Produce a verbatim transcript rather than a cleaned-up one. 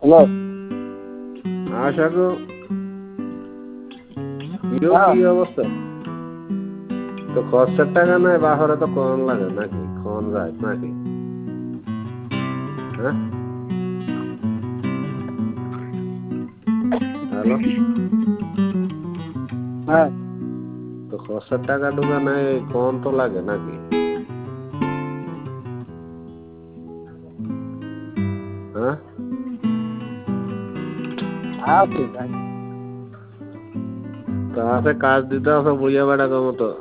hello আশা গো প্রিয় কি অবস্থা তো খরচের টাকা নাই বাহরে তো কম লাগে নাকি কম যায় নাকি হ্যাঁ হ্যালো হ্যাঁ তো খরচের টাকা ঢুকা নাই কম তো লাগে নাকি হ্যাঁ আছে তা আছে কাজ দিতে আছে বুঝে বেড়া কম তো